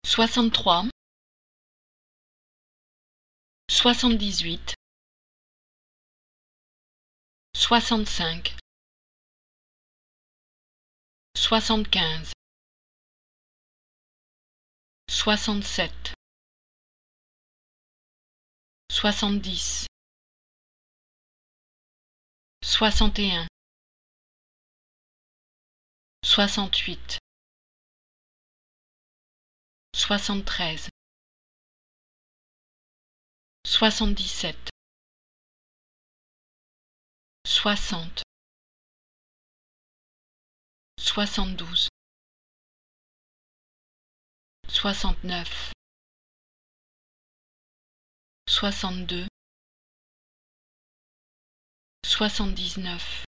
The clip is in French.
63, 78, 65, 75, 67, 70, 61, 68, 73, 77, 60, 72, 69, 62, 79,